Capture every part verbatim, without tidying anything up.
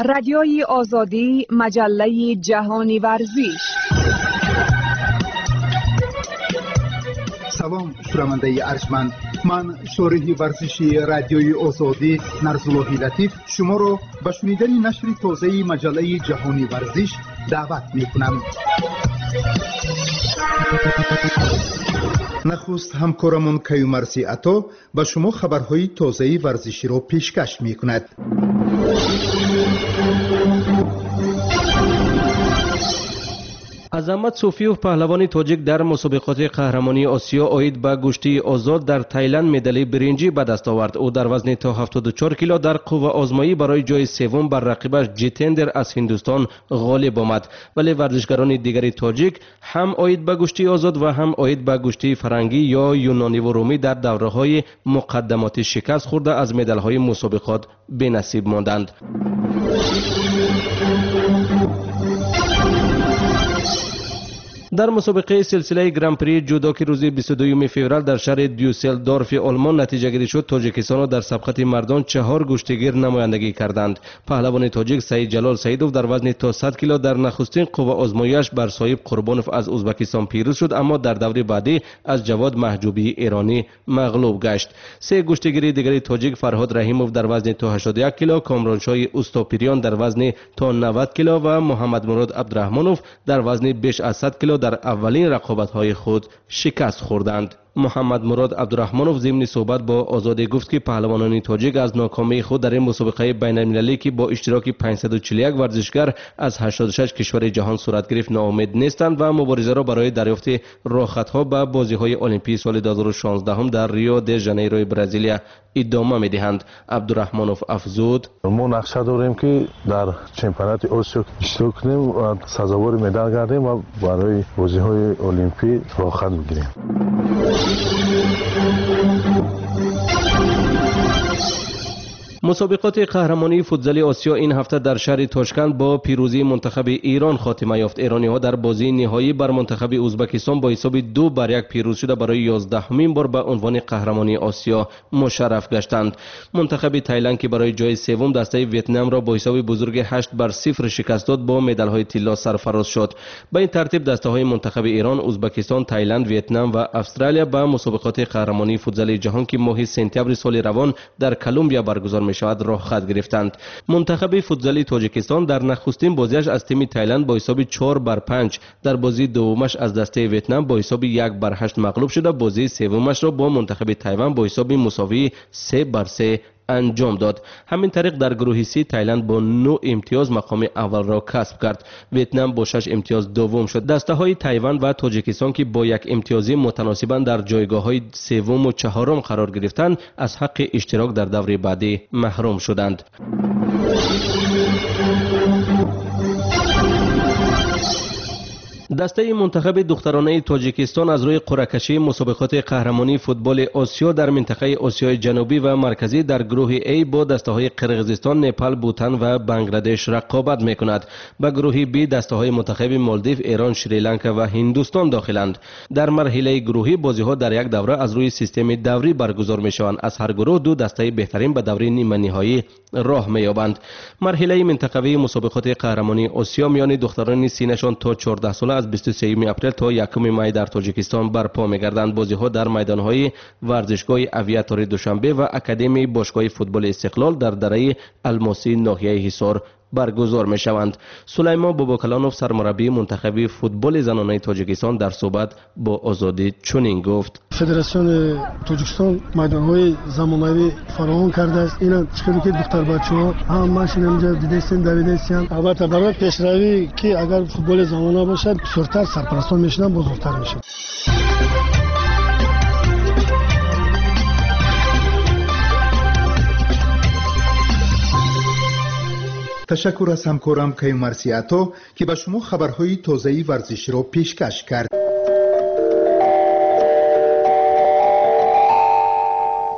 رادیوی آزادی، مجله جهانی ورزش. سلام شنونده ارجمند، من شارح ورزشی رادیوی آزادی نرزاللهی لطیف شما را به شنیدن نشر تازه مجله جهانی ورزش دعوت می‌کنم. نخست همکارمون کیومرثی عطا به شما خبرهای تازه ورزشی را پیشکش می‌کند. عظمت صوفیوف پهلوان تاجیک در مسابقات قهرمانی آسیا عاید به گشتی آزاد در تایلند مدال برنجی به دست آورد. او در وزن تا هفتاد و چهار کیلو در قوه آزمایی برای جای سوم بر رقیبش جیتندر از هندوستان غالب آمد، ولی ورزشکاران دیگری تاجیک هم عاید به گشتی آزاد و هم عاید به گشتی فرنگی یا یونانی و رومی در دوره‌های مقدماتی شکست خورده از مدال‌های مسابقات بی‌نصیب ماندند. در مسابقه سلسله گران پری جودو که روز بیست و دوم فوریه در شهر دیوسلدورف آلمان نتیجه گیری شد، تاجیکستان در سبقت مردان چهار گشتگیر نمایندگی کردند. پهلوان تاجیک سعید جلال سعیدوف در وزن تا صد کیلو در نخستین قوه آزمایش بر صاحب قربانوف از ازبکستان پیروز شد، اما در دور بعدی از جواد محجوبی ایرانی مغلوب گشت. سه گشتگیر دیگری تاجیک فرهاد رحیموف در وزن تا هشتاد و یک کیلو، کامرانشاه اوستاپیریان در وزن تا نود کیلو و محمد مراد عبدالرحمنوف در وزن بیش از صد کیلو در اولین رقابت‌های خود شکست خوردند. محمد مراد عبدالرحمنوف ضمن صحبت با آزادی گفت که پهلوانان تاجیک از ناکامی خود در این مسابقه بین‌المللی که با اشتراک پانصد و چهل و یک ورزشکار از هشتاد و شش کشور جهان صورت گرفت ناامید نیستند و مبارزه را برای دریافت راحت‌ها به بازی‌های المپیک سال دو هزار و شانزده در ریو د ژانیرو برزیلیا ادامه می‌دهند. عبدالرحمنوف افزود: ما نقشه داریم که در چمپیونات آسیا اشتراک کنیم و سزاوار مدال گردیم و برای بازی‌های المپیک راحت بگیریم. مسابقات قهرمانی فوتبال آسیا این هفته در شهر تاشکند با پیروزی منتخب ایران خاتمه یافت. ایرانی‌ها در بازی نهایی بر منتخب ازبکستان با حساب دو بر یک پیروز شده برای یازدهمین بار به عنوان قهرمانی آسیا مشرف گشتند. منتخب تایلند که برای جای سوم دسته ویتنام را با حساب بزرگ هشت بر صفر شکست داد با مدال‌های طلا سرفراز شد. به این ترتیب دسته‌های منتخب ایران، ازبکستان، تایلند، ویتنام و استرالیا به مسابقات قهرمانی فوتبال جهان که ماه سپتامبر سال روان در کلمبیا برگزار می شود راه خط گرفتند. منتخب فوتبال تاجیکستان در نخستین بازیش از تیم تایلند با حساب چهار بر پنج، در بازی دومش از دسته ویتنام با حساب یک بر هشت مغلوب شده. بازی سومش را با منتخب تایوان با حساب مساوی سه بر سه انجام داد. همین طریق در گروه سی تایلند با نه امتیاز مقام اول را کسب کرد. ویتنام با شش امتیاز دوم شد. دسته های تایوان و تاجیکستان که با یک امتیازی متناسباً در جایگاه های سوم و چهارم قرار گرفتند از حق اشتراک در دور بعدی محروم شدند. دسته منتخب دخترانه تاجیکستان از روی قرعه‌کشی مسابقات قهرمانی فوتبال آسیا در منطقه آسیای جنوبی و مرکزی در گروه A با دسته‌های قرقیزستان، نپال، بوتان و بنگلادش رقابت می‌کند. به گروه B دسته‌های منتخب مالدیو، ایران، شریلانکا و هندوستان داخلند. در مرحله گروهی بازی‌ها در یک دوره از روی سیستم دوری برگزار می‌شوند. از هر گروه دو دسته بهترین به دوره نیمه نهایی راه می‌یابند. مرحله منطقه‌ای مسابقات قهرمانی آسیا میان دختران سینه‌شان تا چهارده ساله از بیست و سوم اپریل تا یکم می در تاجیکستان برپا می‌گردند. بازی‌ها در میدان‌های ورزشگاه اویاتور دوشنبه و اکادمی باشگاه فوتبال استقلال در دره الماسی ناحیه حصار برگزار می‌شوند. سلیمان باباکلانوف سرمربی منتخب فوتبال زنانه تاجیکستان در صحبت با آزادی چنین گفت: فدراسیون تاجیکستان میدان‌های زمانوی فراهم کرده است. اینا چیکار که دختر بچه‌ها هم ماشین اینجا دیدن دویدن. البته برای پیشروی که اگر فوتبال زنانه باشد سرتر سرپرستان میشن، بزرگتر میشن. تشکر از همکارم کیومرثی عطا که به شما خبرهای تازه ورزشی را پیشکش کرد.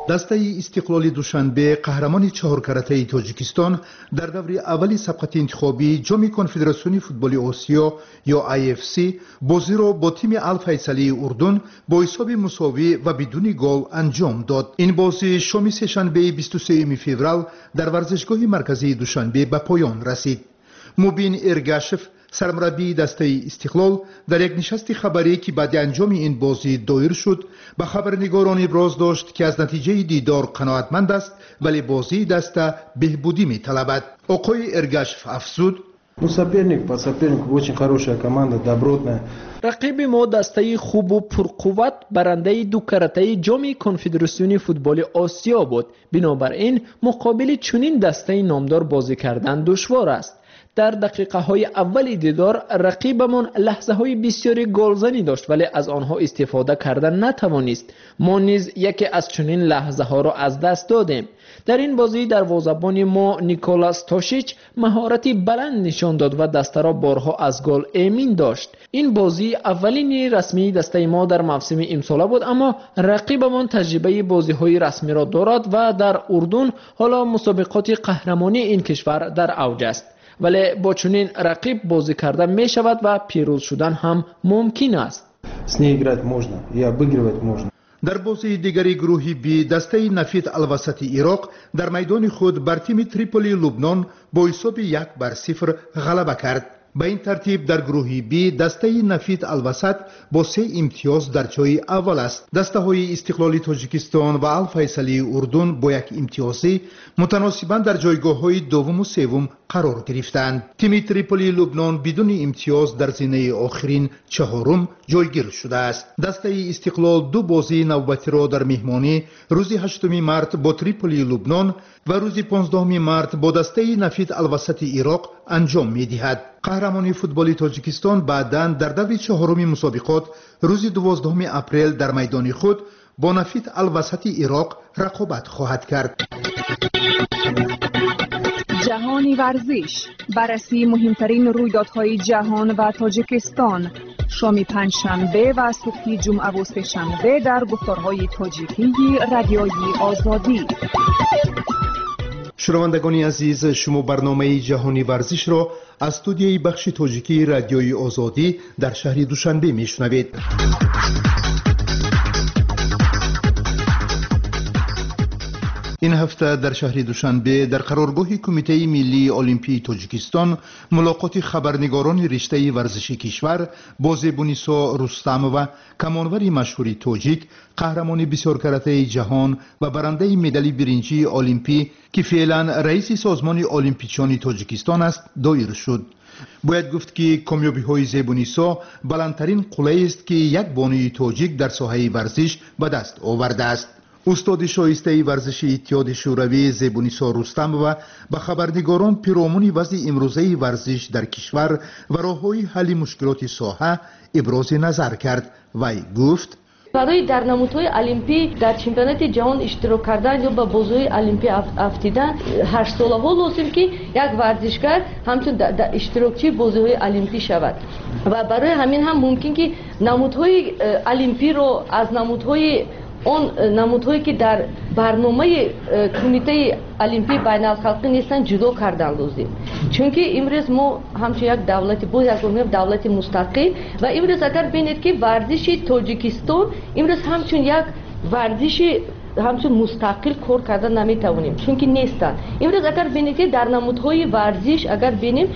дастаи истиқлоли душанбе қаҳрамони чаҳоркаратаи тоҷикистон дар даври аввали сабқати интихобии ҷоми конфедератсиони футболи осиё ё ай эф си бозиро бо тими Ал-Файсалии Урдун бо ҳисоби мусовӣ ва бидуни гол анҷом дод. ин бозӣ шоми сешанбеи бисту сеюми феврал дар варзишгоҳи марказии душанбе ба поён расид. мубин эргашев, сармураббии дастаи истиқлол, дар як нишасти хабарӣ ки баъди анҷоми ин бозӣ доир шуд ба хабарнигорон иброз дошт ки аз натиҷаи дидор қаноатманд аст, вале бозии даста беҳбудӣ металабад. оқои эргашев афзуд: Ну, соперник по сопернику очень хорошая команда, добротная. рақиби мо дастаи хубу пурқувват барандаи ду каратаи ҷоми конфедератсиони футболи осиё буд. бинобар ин муқобили чунин дастаи номдор бозӣ кардан душвор аст. дар дақиқаҳои аввали дидор рақибамон лаҳзаҳои бисёри голзанӣ дошт, вале аз онҳо истифода карда натавонист. мо низ яке аз чунин лаҳзаҳоро аз даст додем. дар ин бозӣ дарвозабони мо Николас Тошич маҳорати баланд нишон дод ва дастаро борҳо аз гол эмин дошт. ин бозии аввалини расмии дастаи мо дар мавсими имсола буд, аммо рақибамон таҷрибаи бозиҳои расмиро дорад ва дар Урдун ҳоло мусобиқоти қаҳрамонии ин кишвар дар авҷ аст. вале бо чунин рақиб бозӣ карда мешавад ва пирӯз шудан ҳам мумкин аст. С ней играть можно и обыгрывать можно. дар бозии дигари гурӯҳи Б дастаи Нафит Алвасати Ироқ дар майдони худ бар тими Триполи Лубнон бо ҳисоби як бар сифр ғалаба кард. ба ин тартиб дар гурӯҳи Б дастаи Нафит Алвасат бо се имтиёз дар ҷои аввал аст. дастаҳои Истиқлоли Тоҷикистон ва Ал-Файсалии Урдун бо як имтиёзӣ мутаносибан дар ҷойгоҳҳои дуввуму севум қарор гирифтанд. тими Триполи Лубнон бидуни имтиёз дар зинаи охирин чаҳорум ҷойгир шудааст. дастаи Истиқлол ду бозии навбатиро дар меҳмонӣ рӯзи ҳаштуми март бо Триполи Лубнон ва рӯзи понздаҳуми март бо дастаи Нафит Алвасати Ироқ анҷом медиҳад. қаҳрамони футболи Тоҷикистон баъдан дар даври чаҳоруми мусобиқот рӯзи дувоздаҳуми апрел дар майдони худ бо Нафит Алвасати Ироқ рақобат хоҳад кард. جهانی ورزش، بررسی مهمترین رویدادهای جهان و تاجیکستان، شام پنجشنبه و صبح جمعه و سه‌شنبه در گفتارهای تاجیکی رادیوی آزادی. شنوندگان عزیز، شما برنامه جهانی ورزش را از استودیوی بخش تاجیکی رادیوی آزادی در شهر دوشنبه میشنوید. این هفته در شهر دوشنبه در قرارگاه کمیته ملی المپی تاجیکستان ملاقات خبرنگاران رشته ورزشی کشور با زیبونیسا رستم و کمانور مشهور تاجیک، قهرمان بسیار کرته جهان و برنده مدال برنجی المپی که فعلا رئیس سازمان المپیچان تاجیکستان است دایر شد. باید گفت که کامیابی های زیبونیسا بلندترین قله است که یک بانوی تاجیک در ساحه ورزش به دست آورده است. استاد شایسته ورزشی اتحاد شوروی زیبونیسا رستم و به خبرنگاران پیرامون وضع امروزه ورزش در کشور و راه‌های حل مشکلات ساحه ابراز نظر کرد و گفت: برای در نمودهای المپی در چمپیونات جهان اشتراک کردن یا به بازی المپی افتیدن هشت ساله ها لازم که یک ورزشکار همچون در اشتراکچی بازی‌های المپی شود و برای همین هم ممکن که نمودهای المپی رو از نمودهای اون نمودهایی که در برنامه کمیته المپی بین الخلقی نیستن جدا کردن لازم، چون که امروز ما همچون یک دولت بود، یک دولت مستقل و امروز اگر ببینید که ورزش تاجیکستان امروز همچون یک ورزش همچون مستقل کار کردن نمیتوانیم، چون که نیستن. امروز اگر ببینید که در نمودهای ورزش اگر ببینیم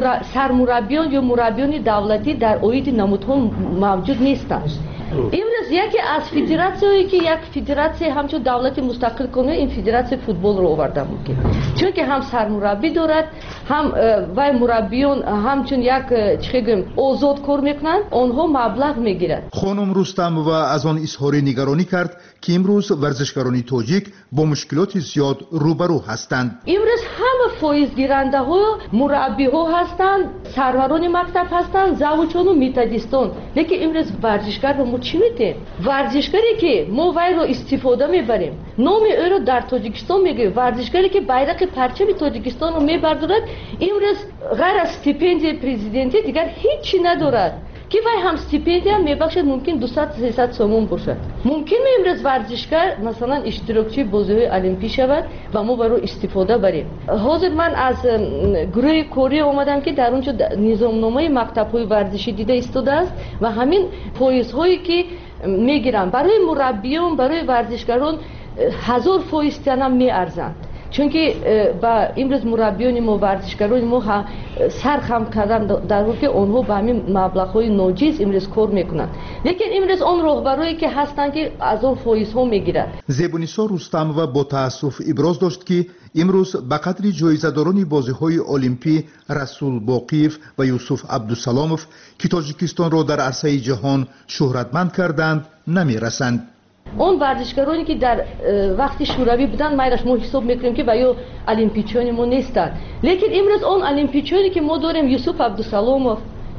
سرمربیان یا مربیان دولتی در اوید نمودها موجود نیستن. امروز یکی از فدراسیایی که یک فدراسی همچون دولت مستقل کنه این فدراسی فوتبال رو آورده ممکن، چون که هم سرمربی دارد هم و مربیان همچون یک چه گویم آزاد کار میکنن، آنها مبلغ میگیرند. خانم رستم و از آن اظهار نگرانی کرد که امروز ورزشکاران تاجیک با مشکلات زیاد روبرو هستند. امروز همه فایز گیرنده ها مربی ها هستند، سروران مکتب هستند، زاوچان و متدیستان، لیکن امروز ورزشکار رو چی میده؟ ورزشکاری که ما وای رو استفاده میبریم، نام او رو در تاجیکستان میگه، ورزشکاری که بیرق پرچم تاجیکستان رو میبردارد، امروز غیر از استیپندی پرزیدنتی دیگر هیچی ندارد. که وای هم استیپендیا میبخشد ممکن دویست سیصد سومون باشد. ممکن امروز ورزشکار مثلا اشتراکچی بازی‌های المپی شود و ما برای استفاده بریم. حاضر من از گروه کره اومدم که در اونجا نظامنامه مکتب‌های ورزشی دیده ایستاده است و همین فایزهایی که میگیرن برای مربیان برای ورزشکاران هزار فایز تنم میارزند. چون که با امروز مربیان ما ورزشکاران ما سر خم کردن در حالی که آنها با همین مبلغ‌های ناجیز امروز کار میکنند. لیکن امروز آن راهبرایی که هستند که از آن فایزها میگیرند. زیبونیسا رستمова با تأسف ابراز داشت که امروز به قدر جایزه‌داران بازی‌های المپی رسول باقیف و یوسف عبدالسلامов که تاجیکستان را در عرصه جهان شهرتمند کردند نمی‌رسند. اون ورزشکارانی که در وقتی شوروی بودن مایرش ما حساب میکنیم که وایو المپیچیان ما نیستند. لیکن امروز اون المپیچیانی که ما داریم یوسف عبدالسلامов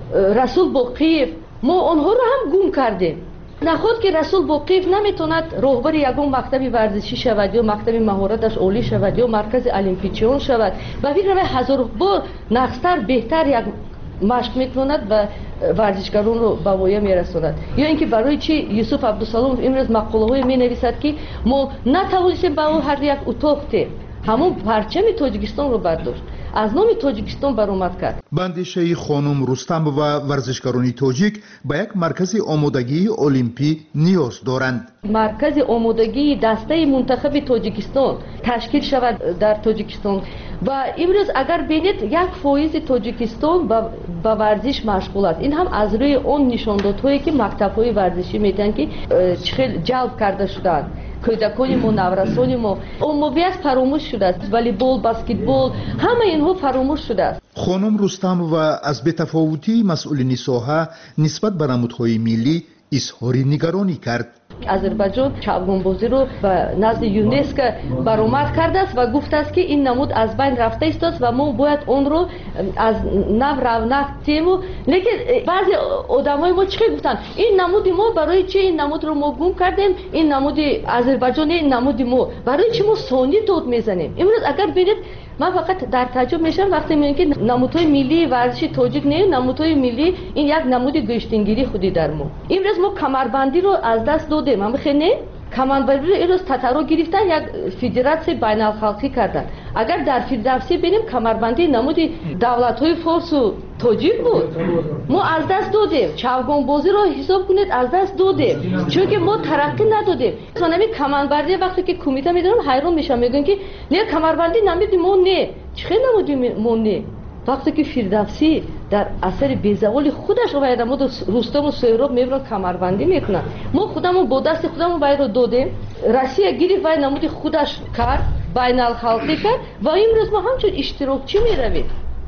رسول باقیف ما آنها رو هم گم کردیم. نخود که رسول باقیف نمیتوند راهبر یگان مکتب ورزشی شود یا مکتب مهارتش عالی شود یا مرکز المپیچیان شود و فکر کنم هزار بار نقصتر بهتر یک مشق میکند و ورزشکاران رو به وایه میرساند. یا اینکه برای چی یوسف عبدالسلامov امروز مقاله می نویسد که ما نتوانستیم به هر یک اتاق ده همون پرچم تاجیکستان رو برداشت از نام تاجیکستان برآمد کرد. بندیشه خانم رستم و ورزشکاران تاجیک به یک مرکز آمادگی المپی نیاز دارند. مرکز آمادگی دسته منتخب تاجیکستان تشکیل شود در تاجیکستان و امروز اگر بینید یک فایز تاجیکستان به ورزش مشغول است. این هم از روی اون نشاندادهایی که مکتب‌های ورزشی میتن که چخیل جلب کرده شدند. کودکان ما نورسان ما عمومیت فراموش شده است. والیبال، بسکتبال همه اینها فراموش شده است. خانم رستم و از بی‌تفاوتی مسئولین ساحه نسبت به نمودهای ملی اظهار نگرانی کرد. آذربایجان چوگانبازی رو به نزد یونسکو برآمد کرده است و گفته است که این نمود از بین رفته است و ما باید اون رو از نو رونق تیمو. لیکن بعضی آدمای ما چی گفتن این نمود ما برای چی این نمود رو ما گم کردیم این نمود آذربایجان این نمود ما برای چی ما ثانی داد میزنیم. امروز اگر ببینید من فقط در تعجب میشم وقتی میگن که نمودهای ملی ورزشی تاجیک نه نمودهای ملی این یک نمود گشتنگیری خودی در ما. امروز ما کمربندی رو از دست دادیم. من بخینه کمربندی رو امروز تتارا گرفتن یک فدراسیون بین الخلقی کردن. اگر در فدراسیون ببینیم کمربندی نمود دولت‌های فارس و تاجیک بود ما از دست دادیم. چوگانبازی رو حساب کنید از دست دادیم چون که ما ترقی ندادیم. مثلا همین کمربندی وقتی که کمیته میدونم حیران میشم میگن که نه کمربندی نمود ما نه چه نمود ما نه وقتی که فردوسی در اثر بیزوال خودش رو باید ما رستم و سهراب میبرن کمربندی میکنن. ما خودمون با دست خودمون باید رو دادیم. روسیه گرفت باید نمود خودش کرد بین الخلقی کرد و امروز ما همچون اشتراکچی میرویم.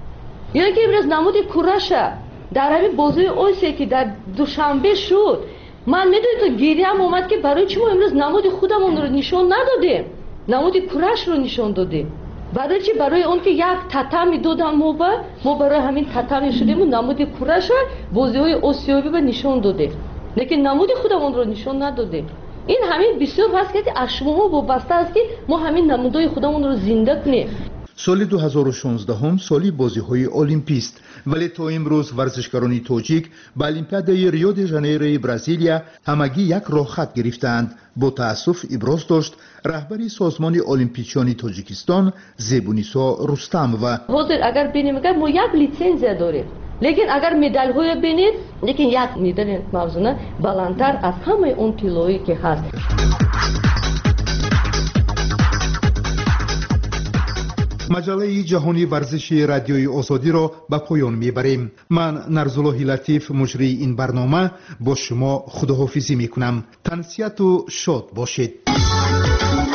یا اینکه امروز نمود کورشه در همین بازی آسیا که در دوشنبه شد من میدونید تو گیری هم اومد که برای چی ما امروز نمود خودمون رو نشون ندادیم نمود کورش رو نشون دادیم. برای چی برای اون که یک تتمی دادن ما با ما برای همین تتمی شدیم و نمود کورش بازی های آسیایی به نشون دادیم لیکن نمود خودمون رو نشون ندادیم. این همین بسیار هست که از شما وابسته است که ما همین نمودهای خودمون رو زنده کنیم. سال دو هزار و شانزده هم سالی بازی‌های المپی است ولی تا امروز ورزشکاران تاجیک به المپیادهای ریو دی ژانیرو برزیلیا همگی یک راه خط گرفتند. با تأسف ابراز داشت رهبری سازمان المپیچیان تاجیکستان زیبونیسا رستمova. حاضر اگر ببینیم که ما یک لیسانس داریم لیکن اگر مدال های ببینید لیکن یک مدال موضوع بلندتر از همه اون طلایی که هست. مجله جهانی ورزشی رادیوی آزادی را به پایان میبریم. من نرزالله لطیف مجری این برنامه با شما خداحافظی میکنم. تنسیت و شاد باشید.